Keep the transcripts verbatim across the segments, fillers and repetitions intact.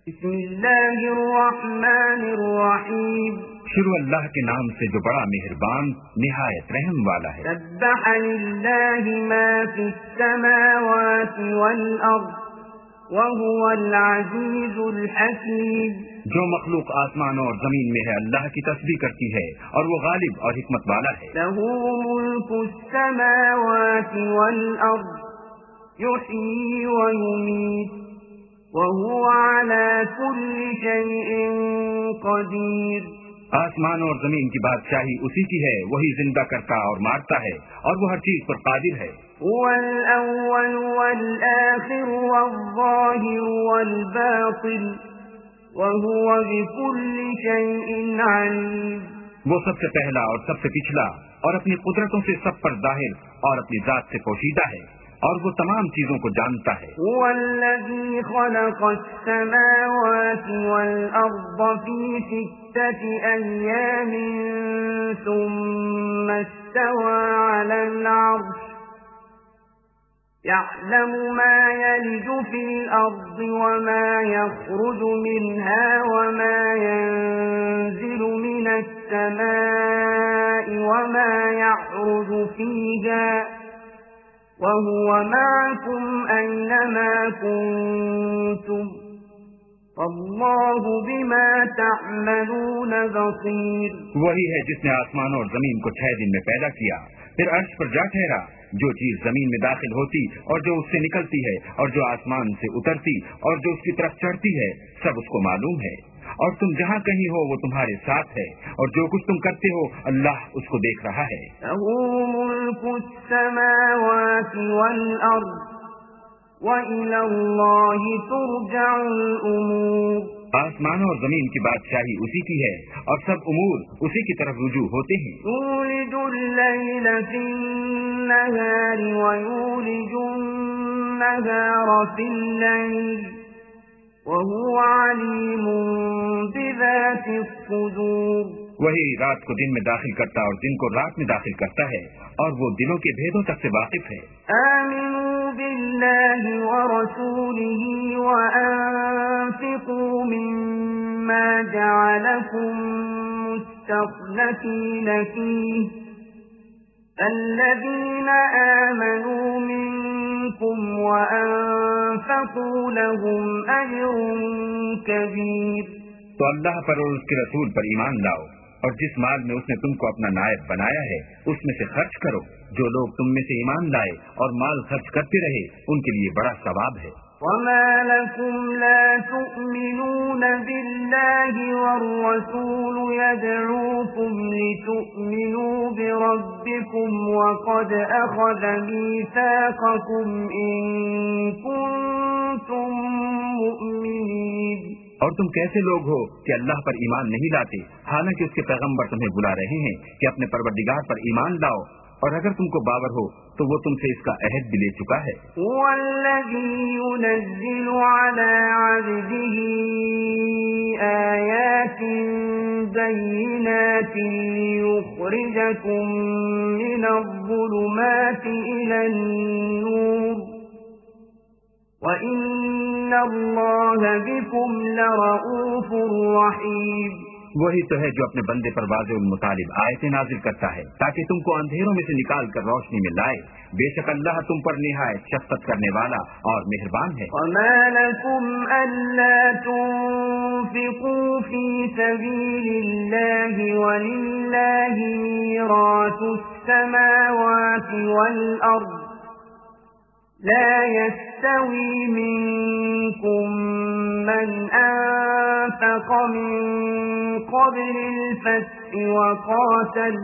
بسم اللہ الرحمن الرحیم، شروع اللہ کے نام سے جو بڑا مہربان نہایت رحم والا ہے۔ سبح للہ ما فی السماوات والارض وهو العزیز الحکیم، جو مخلوق آسمانوں اور زمین میں ہے اللہ کی تسبیح کرتی ہے اور وہ غالب اور حکمت والا ہے۔ لہ ملک السماوات والارض یحیی ویمیت وهو على كل شيء قدیر، آسمان اور زمین کی بادشاہی اسی کی ہے، وہی زندہ کرتا اور مارتا ہے اور وہ ہر چیز پر قادر ہے۔ هو الأول والآخر والظاہر والباطن وهو بكل شيء علیم، وہ سب سے پہلا اور سب سے پچھلا اور اپنی قدرتوں سے سب پر ظاہر اور اپنی ذات سے پوشیدہ ہے اور وہ تمام چیزوں کو جانتا ہے۔ هو الذي خلق السماوات والأرض في ستة أيام ثم استوى على العرش يعلم ما يلج في الأرض وما يخرج منها وما ينزل من السماء وما يعرج فيها وَهُوَ مَعَكُمْ أَيْنَمَا كُنتُمْ وَاللَّهُ بِمَا تَعْمَلُونَ بَصِيرٌ، وہی ہے جس نے آسمان اور زمین کو چھ دن میں پیدا کیا، پھر عرش پر جا ٹھہرا۔ جو چیز زمین میں داخل ہوتی اور جو اس سے نکلتی ہے اور جو آسمان سے اترتی اور جو اس کی طرف چڑھتی ہے، سب اس کو معلوم ہے، اور تم جہاں کہیں ہو وہ تمہارے ساتھ ہے، اور جو کچھ تم کرتے ہو اللہ اس کو دیکھ رہا ہے۔ لَهُ مُلْكُ السَّمَاوَاتِ وَالْأَرْضِ وَإِلَى اللَّهِ تُرْجَعُ الْأُمُورُ، آسمانوں اور زمین کی بادشاہی اسی کی ہے اور سب امور اسی کی طرف رجوع ہوتے ہیں۔ یولج اللیل فی النہار ویولج النہار فی اللیل وَهُوَ عَلِيمٌ بِذَاتِ الصُّدُورِ، وہی رات کو دن میں داخل کرتا اور دن کو رات میں داخل کرتا ہے اور وہ دلوں کے بھیدوں تک سے واقف ہے۔ آمنوا باللہ ورسولہ وأنفقوا مما جعلكم مستخلفین فیہ الذین آمنوا منکم وأنفقوا لهم أجر کبیر، تو اللہ پر اور اس کے رسول پر ایمان لاؤ اور جس مال میں اس نے تم کو اپنا نائب بنایا ہے اس میں سے خرچ کرو۔ جو لوگ تم میں سے ایمان لائے اور مال خرچ کرتے رہے ان کے لیے بڑا ثواب ہے۔ وما لكم لا تؤمنون بالله والرسول يدعوكم لتؤمنوا بربكم وقد أخذ ميثاقكم إن كنتم مؤمنين، اور تم کیسے لوگ ہو کہ اللہ پر ایمان نہیں لاتے حالانکہ اس کے پیغمبر تمہیں بلا رہے ہیں کہ اپنے پروردگار پر ایمان لاؤ، اور اگر تم کو باور ہو تو وہ تم سے اس کا عہد بھی لے چکا ہے۔ هو الذي ينزل على عبده آيات بينات ليخرجكم من الظلمات إلى النور وَإِنَّ اللَّهَ بِكُمْ لَرَؤُوفٌ رَحِيمٌ، وہی تو ہے جو اپنے بندے پر واضح المطالب آیتیں نازل کرتا ہے تاکہ تم کو اندھیروں میں سے نکال کر روشنی میں لائے۔ بے شک اللہ تم پر نہایت شفقت کرنے والا اور مہربان ہے۔ وَمَا لَكُمْ أَلَّا تُنفِقُوا فِي سَبِيلِ اللَّهِ وَلِلَّهِ مِيرَاثُ السَّمَاوَاتِ وَالْأَرْضِ لا يستوي منكم من أنفق من قبل الفتح وقاتل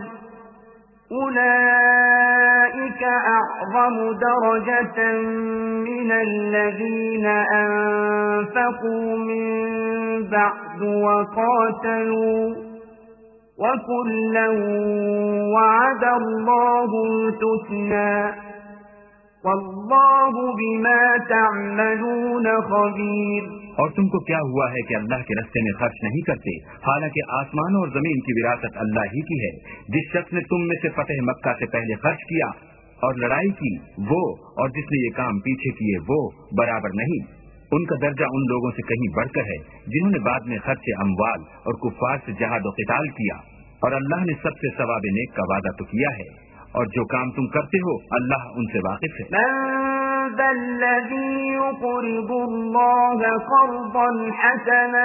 أولئك أعظم درجة من الذين أنفقوا من بعد وقاتلوا وكلا وعد الله الحسنى واللہ بما تعملون خبیر، اور تم کو کیا ہوا ہے کہ اللہ کے راستے میں خرچ نہیں کرتے حالانکہ آسمانوں اور زمین کی وراثت اللہ ہی کی ہے۔ جس شخص نے تم میں سے فتح مکہ سے پہلے خرچ کیا اور لڑائی کی وہ اور جس نے یہ کام پیچھے کیے وہ برابر نہیں۔ ان کا درجہ ان لوگوں سے کہیں بڑھ کر ہے جنہوں نے بعد میں خرچ اموال اور کفار سے جہاد و قتال کیا، اور اللہ نے سب سے ثواب نیک کا وعدہ تو کیا ہے، اور جو کام تم کرتے ہو اللہ ان سے واقف ہے۔ من ذا الذی یقرض اللہ قرضا حسنا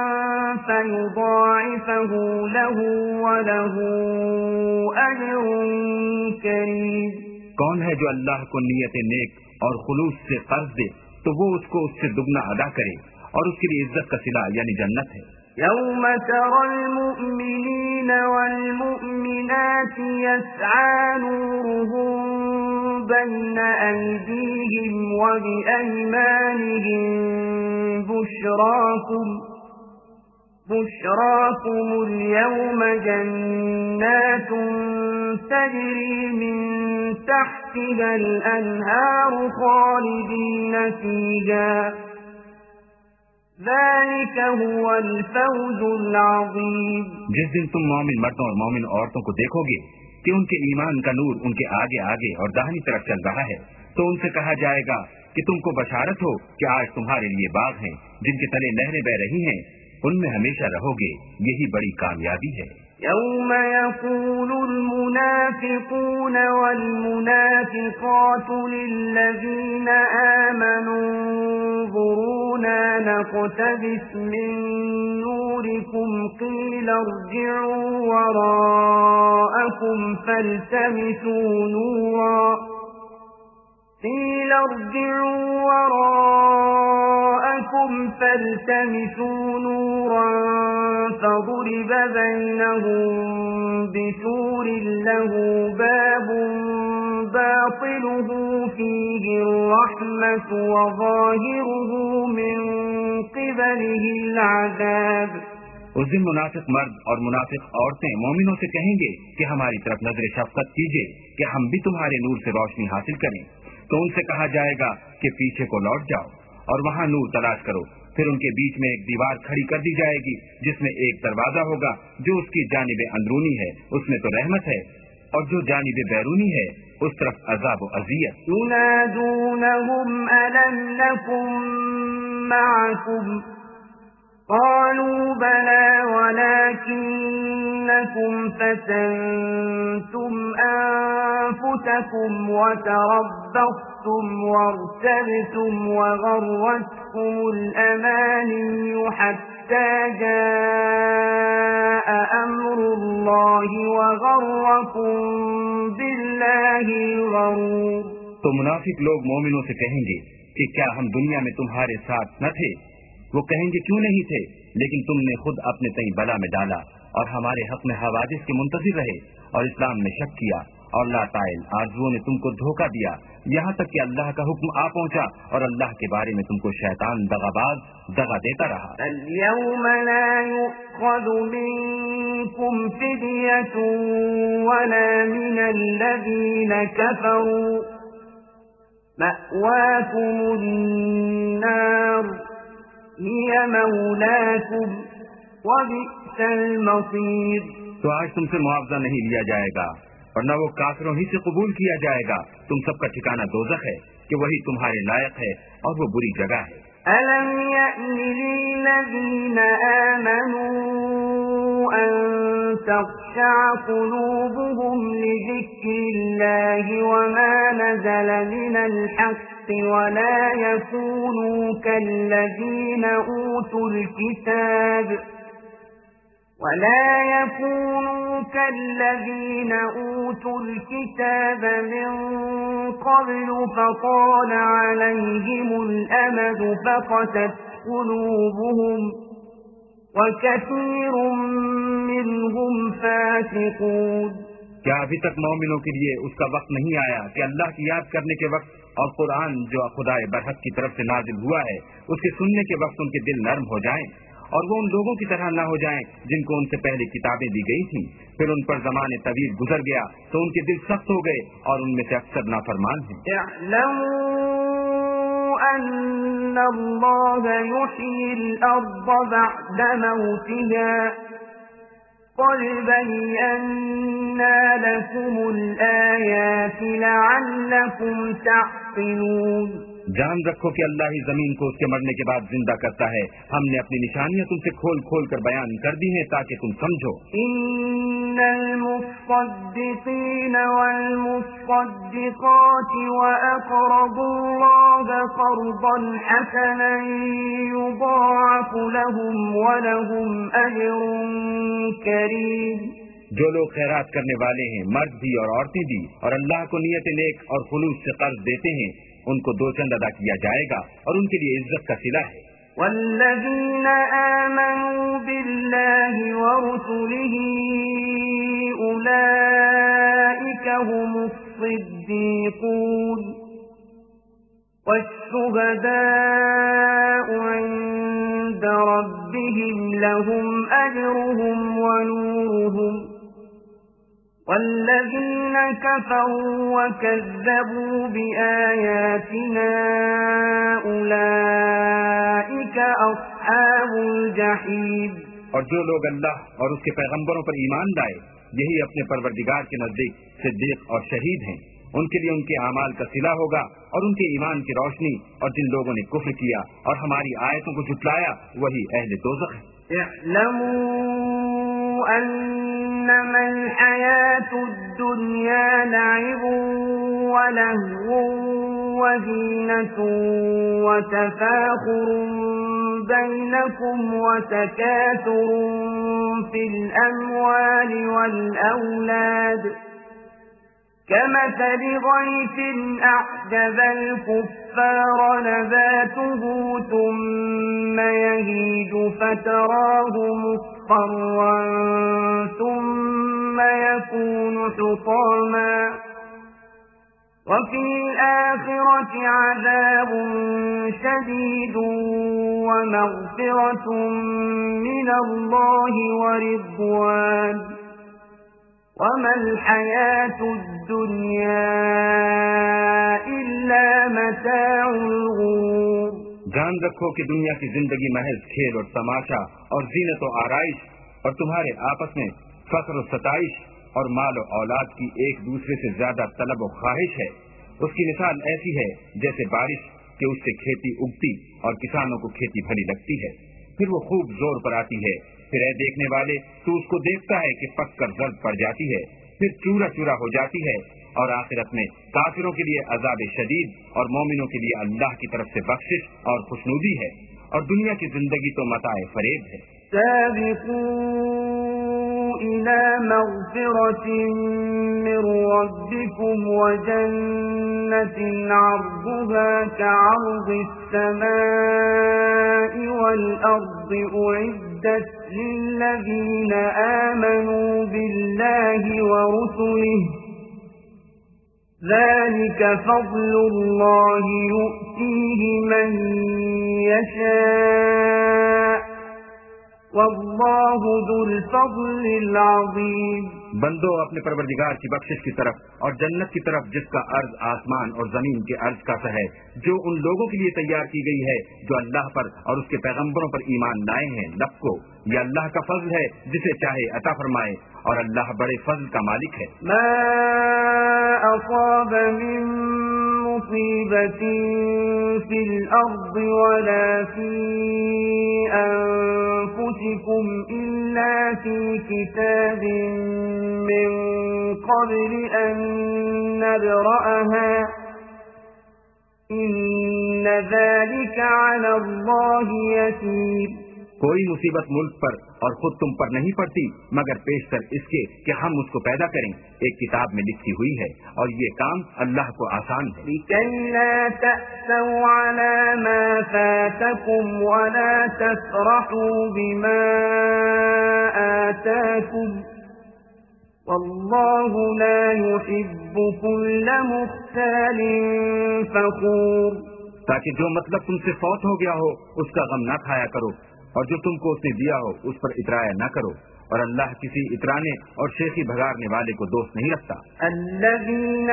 فیضاعفہ له وله اجر کریم۔ کون ہے جو اللہ کو نیت نیک اور خلوص سے قرض دے تو وہ اس کو اس سے دگنا ادا کرے، اور اس کے لیے عزت کا صلہ یعنی جنت ہے۔ یوم تری المؤمنین والمؤمنات یسعی نورهم بین ایدیہم وبأیمانہم بشراکم بشراكم اليوم جنات تجري من تحتها الأنهار خالدين فيها ذلك هو الفوز العظيم۔ جس دن تم مومن مردوں اور مومن عورتوں کو دیکھو گے کہ ان کے ایمان کا نور ان کے آگے آگے اور داہنی طرف چل رہا ہے، تو ان سے کہا جائے گا کہ تم کو بشارت ہو کہ آج تمہارے لیے باغ ہیں جن کے تلے نہریں بہ رہی ہیں، ان میں ہمیشہ رہو گے، یہی بڑی کامیابی ہے۔ یوم یقول المنافقون والمنافقات للذین آمنوا انظرونا نقتبس من نورکم قیل ارجعوا وراءکم فالتمسوا نورا قیل ارجعوا وراءکم فالتمسوا نورا فضرب بينهم بسور له باب باطنه فيه الرحمة وظاهره من قبله العذاب۔ اس دن منافق مرد اور منافق عورتیں مومنوں سے کہیں گے کہ ہماری طرف نظر شفقت کیجیے کہ ہم بھی تمہارے نور سے روشنی حاصل کریں، تو ان سے کہا جائے گا کہ پیچھے کو لوٹ جاؤ اور وہاں نور تلاش کرو، پھر ان کے بیچ میں ایک دیوار کھڑی کر دی جائے گی جس میں ایک دروازہ ہوگا، جو اس کی جانب اندرونی ہے اس میں تو رحمت ہے، اور جو جانب بیرونی ہے اس طرف عذاب و اذیت۔ ينادونهم ألم نكن معكم قالوا بلى ولكنكم فتنتم أنفسكم وتربصتم وارتبتم وغرتكم الأماني حتى جاء أمر الله وغركم بالله الغرور۔ تو منافق لوگ مومنوں سے کہیں گے کہ کیا ہم دنیا میں تمہارے ساتھ نہ تھے؟ وہ کہیں گے کیوں نہیں تھے، لیکن تم نے خود اپنے تئیں بلا میں ڈالا اور ہمارے حق میں حوادث کے منتظر رہے اور اسلام میں شک کیا، اور لا طائل آرزوؤں نے تم کو دھوکہ دیا، یہاں تک کہ اللہ کا حکم آ پہنچا اور اللہ کے بارے میں تم کو شیطان دغاباز دغا دیتا رہا۔ اليوم لا يؤخذ منكم فدية ولا من الذين كفروا مأواكم النار هي مولاكم وبئس المصير۔ تو آج تم سے معاوضہ نہیں لیا جائے گا اور نہ وہ کافروں ہی سے قبول کیا جائے گا، تم سب کا ٹھکانہ دوزخ ہے کہ وہی تمہارے لائق ہے اور وہ بری جگہ ہے۔ أَلَمْ يَأْنِ لِلَّذِينَ آمَنُوا أَن تَخْشَعَ قُلُوبُهُمْ لِذِكْرِ اللَّهِ وَمَا نَزَلَ مِنَ الْحَقِّ وَلَا يَكُونُوا كَالَّذِينَ أُوتُوا الْكِتَابَ ولا يكونوا كالذين أوتوا الكتاب من قبل فطال عليهم الأمد فقست قلوبهم وكثير منهم فاسقون۔ کیا ابھی تک مومنوں کے لیے اس کا وقت نہیں آیا کہ اللہ کی یاد کرنے کے وقت اور قرآن جو خدا برحق کی طرف سے نازل ہوا ہے اس کے سننے کے وقت ان کے دل نرم ہو جائیں اور وہ ان لوگوں کی طرح نہ ہو جائیں جن کو ان سے پہلے کتابیں دی گئی تھیں، پھر ان پر زمانے طویل گزر گیا تو ان کے دل سخت ہو گئے اور ان میں سے اکثر نافرمان ہیں۔ اعلموا ان اللہ یحیی الارض بعد موتها قد بينا لكم الآيات لعلكم تعقلون۔ جان رکھو کہ اللہ ہی زمین کو اس کے مرنے کے بعد زندہ کرتا ہے. ہم نے اپنی نشانیاں تم سے کھول کھول کر بیان کر دی ہیں تاکہ تم سمجھو. ان المصدقین والمصدقات واقرضوا الله قرضا حسنا يضاعف لهم ولهم اجر کریم. جو لوگ خیرات کرنے والے ہیں، مرد بھی اور عورتیں بھی، اور اللہ کو نیت نیک اور خلوص سے قرض دیتے ہیں، ان کو دو چند ادا کیا جائے گا اور ان کے لیے عزت کا صلہ ہے. والذین آمنوا باللہ ورسلہ اولئک هم الصدیقون والشهداء عند ربهم لهم أجرهم ونورهم والذين كفروا وكذبوا بآياتنا أولئك أصحاب الجحيم. اور جو لوگ اللہ اور اس کے پیغمبروں پر ایمان لائے، یہی اپنے پروردگار کے نزدیک صدیق اور شہید ہیں. ان کے لیے ان کے اعمال کا صلہ ہوگا اور ان کے ایمان کی روشنی، اور جن لوگوں نے کفر کیا اور ہماری آیتوں کو جھٹلایا وہی اہل دوزخ ہے. اعلموا انما الحیاة الدنیا لعب ولهو وزینة وتفاخر بینکم وتکاثر فی الاموال والاولاد كمثل غيث أعجب الكفار نباته ثم يهيج فتراه مصفرا ثم يكون حطاما وفي الآخرة عذاب شديد ومغفرة من الله ورضوان وما الحياة الدنيا إلا متاع الغرور. جان رکھو کہ دنیا کی زندگی محض کھیل اور تماشا اور زینت و آرائش اور تمہارے آپس میں فخر و ستائش اور مال و اولاد کی ایک دوسرے سے زیادہ طلب و خواہش ہے. اس کی مثال ایسی ہے جیسے بارش کہ اس سے کھیتی اگتی اور کسانوں کو کھیتی بھلی لگتی ہے، پھر وہ خوب زور پر آتی ہے، پھر اے دیکھنے والے تو اس کو دیکھتا ہے کہ پک کر زرد پڑ جاتی ہے، پھر چورا چورا ہو جاتی ہے، اور آخرت میں کافروں کے لیے عذاب شدید اور مومنوں کے لیے اللہ کی طرف سے بخشش اور خوشنودی ہے. اور دنیا کی زندگی تو متاع فریب ہے. سابقوا إلى مغفرة من ربكم وجنة عرضها كعرض السماء والأرض أعدت للذين آمنوا بالله ورسله ذلك فضل الله يؤتيه من يشاء واللہ ذو الفضل العظیم. بندو اپنے پروردگار کی بخشش کی طرف اور جنت کی طرف جس کا عرض آسمان اور زمین کے عرض کا سا ہے، جو ان لوگوں کے لیے تیار کی گئی ہے جو اللہ پر اور اس کے پیغمبروں پر ایمان لائے ہیں. لب کو یہ اللہ کا فضل ہے جسے چاہے عطا فرمائے، اور اللہ بڑے فضل کا مالک ہے. ما اصاب من مصیبت فی الارض ولا فی انفسکم الا فی کتاب من قبل ان نبرأها ان ذلك على الله يسير. کوئی مصیبت ملک پر اور خود تم پر نہیں پڑتی مگر پیشتر اس کے کہ ہم اس کو پیدا کریں، ایک کتاب میں لکھی ہوئی ہے، اور یہ کام اللہ کو آسان ہے. لِكَيْ لَا تَأْسَوْا عَلَى مَا فَاتَكُمْ وَلَا تَفْرَحُوا بِمَا آتَاكُمْ وَاللَّهُ لَا يُحِبُّ كُلَّ مُخْتَالٍ فَخُورٍ. تاکہ جو مطلب تم سے فوت ہو گیا ہو اس کا غم نہ کھایا کرو، اور جو تم کو اس نے دیا ہو اس پر اترایا نہ کرو، اور اللہ کسی اترانے اور شیخی بھگارنے والے کو دوست نہیں رکھتا. الذين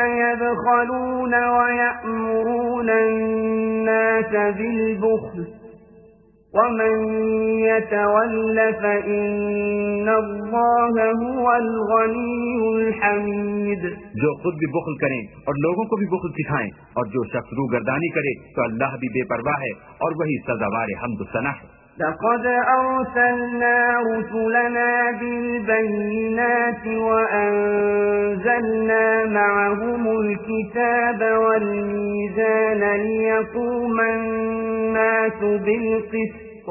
يبخلون ويأمرون الناس بالبخل ومن يتول فإن الله هو الغني الحميد. جو خود بھی بخل کریں اور لوگوں کو بھی بخل سکھائیں، اور جو شخص روگردانی کرے تو اللہ بھی بے پرواہ ہے اور وہی سزاوار حمد و ثنا ہے. لقد أرسلنا رسلنا بالبينات وأنزلنا معهم الكتاب والميزان ليقوم الناس بالقسط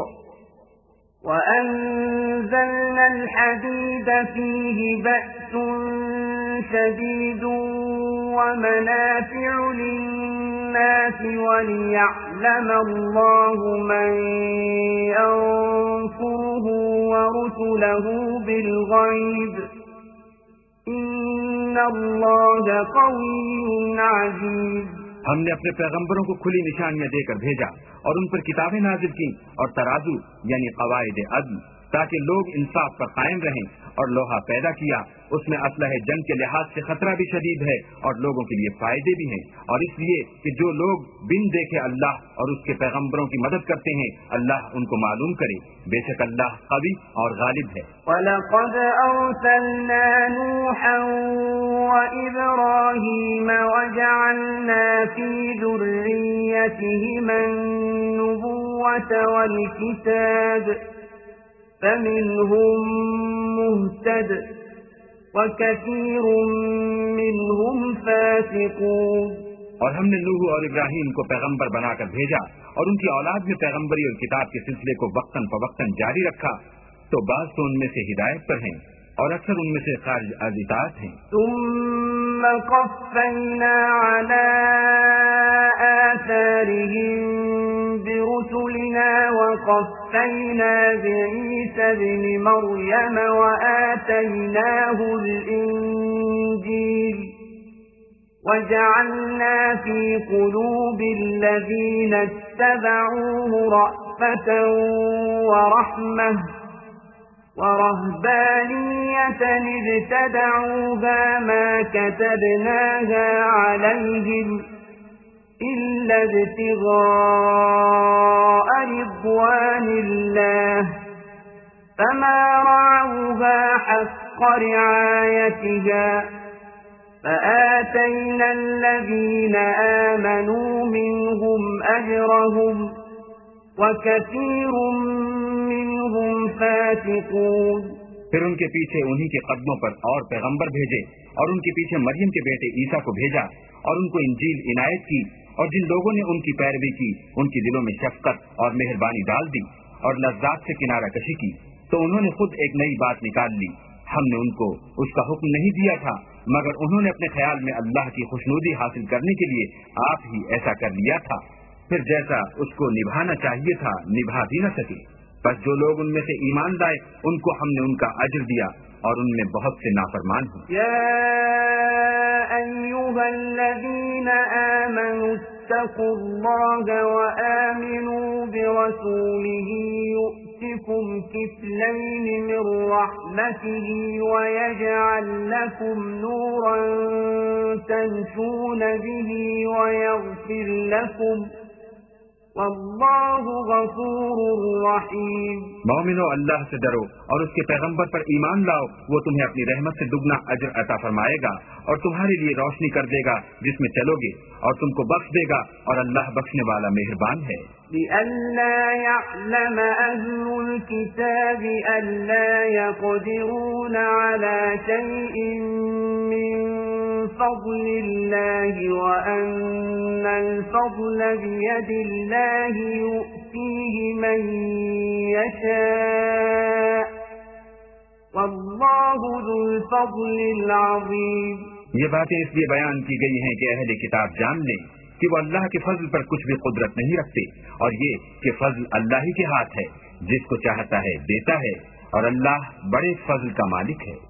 وأنزلنا الحديد فيه بأس شديد ومنافع للناس وليعلم الله من ينصره ورسله بالغيب إن الله قوي عزيز. ہم نے اپنے پیغمبروں کو کھلی نشانیاں دے کر بھیجا اور ان پر کتابیں نازل کی اور ترازو یعنی قواعد عدل تاکہ لوگ انصاف پر قائم رہیں، اور لوہا پیدا کیا، اس میں اسلحہ جنگ کے لحاظ سے خطرہ بھی شدید ہے اور لوگوں کے لیے فائدے بھی ہیں، اور اس لیے کہ جو لوگ بن دیکھے اللہ اور اس کے پیغمبروں کی مدد کرتے ہیں اللہ ان کو معلوم کرے، بے شک اللہ قوی اور غالب ہے. وَلَقَدْ أَرْسَلْنَا نُوحًا وَإِبْرَاهِيمَ وَجَعَلْنَا فِي ذُرِّيَّتِهِمَا النُّبُوَّةَ وَالْكِتَابَ فَمِنْهُمْ مُهْتَدٍ وَكَثِيرٌ مِّنْهُمْ فَاسِقُونَ. اور ہم نے نوح اور ابراہیم کو پیغمبر بنا کر بھیجا اور ان کی اولاد میں پیغمبری اور کتاب کے سلسلے کو وقتاً فوقتاً جاری رکھا، تو بعض تو ان میں سے ہدایت پر ہیں اور اکثر ان میں سے خارج از اطاعت ہیں. ثم قفينا على آثارهم برسلنا وقفينا بعيسى ابن مريم وآتيناه الإنجيل وجعلنا في قلوب الذين اتبعوه رأفة ورحمة ورهبانية ابتدعوها ما كتبناها عليهم إلا ابتغاء رضوان الله فما رعوها حق رعايتها فآتينا الذين آمنوا منهم أجرهم وَكَثِيرٌ مِّنْهُمْ فَاسِقُونَ. پھر ان کے پیچھے انہی کے قدموں پر اور پیغمبر بھیجے اور ان کے پیچھے مریم کے بیٹے عیسیٰ کو بھیجا اور ان کو انجیل عنایت کی، اور جن لوگوں نے ان کی پیروی کی ان کے دلوں میں شفقت اور مہربانی ڈال دی اور لذات سے کنارہ کشی کی، تو انہوں نے خود ایک نئی بات نکال لی. ہم نے ان کو اس کا حکم نہیں دیا تھا مگر انہوں نے اپنے خیال میں اللہ کی خوشنودی حاصل کرنے کے لیے آپ ہی ایسا کر لیا تھا، پھر جیسا اس کو نبھانا چاہیے تھا نبھا بھی نہ سکے. بس جو لوگ ان میں سے ایمان لائے ان کو ہم نے ان کا اجر دیا اور ان میں بہت سے نافرمان ہیں. یا ایھا الذین آمنوا اتقوا اللہ وآمنوا برسولہ یؤتکم کفلین من رحمتہ ویجعل لکم نورا تمشون بہ ویغفر لکم واللہ غفور رحیم. مومنو اللہ سے ڈرو اور اس کے پیغمبر پر ایمان لاؤ، وہ تمہیں اپنی رحمت سے دگنا اجر عطا فرمائے گا اور تمہارے لیے روشنی کر دے گا جس میں چلو گے اور تم کو بخش دے گا، اور اللہ بخشنے والا مہربان ہے. لئلا يعلم أهل الكتاب ألا يقدرون على شيء من فضل الله وأن الفضل بيد الله يؤتيه من يشاء والله ذو الفضل العظيم. یہ باتیں اس لیے بیان کی گئی ہیں کہ اہل کتاب جان لیں کہ وہ اللہ کے فضل پر کچھ بھی قدرت نہیں رکھتے، اور یہ کہ فضل اللہ ہی کے ہاتھ ہے، جس کو چاہتا ہے دیتا ہے، اور اللہ بڑے فضل کا مالک ہے.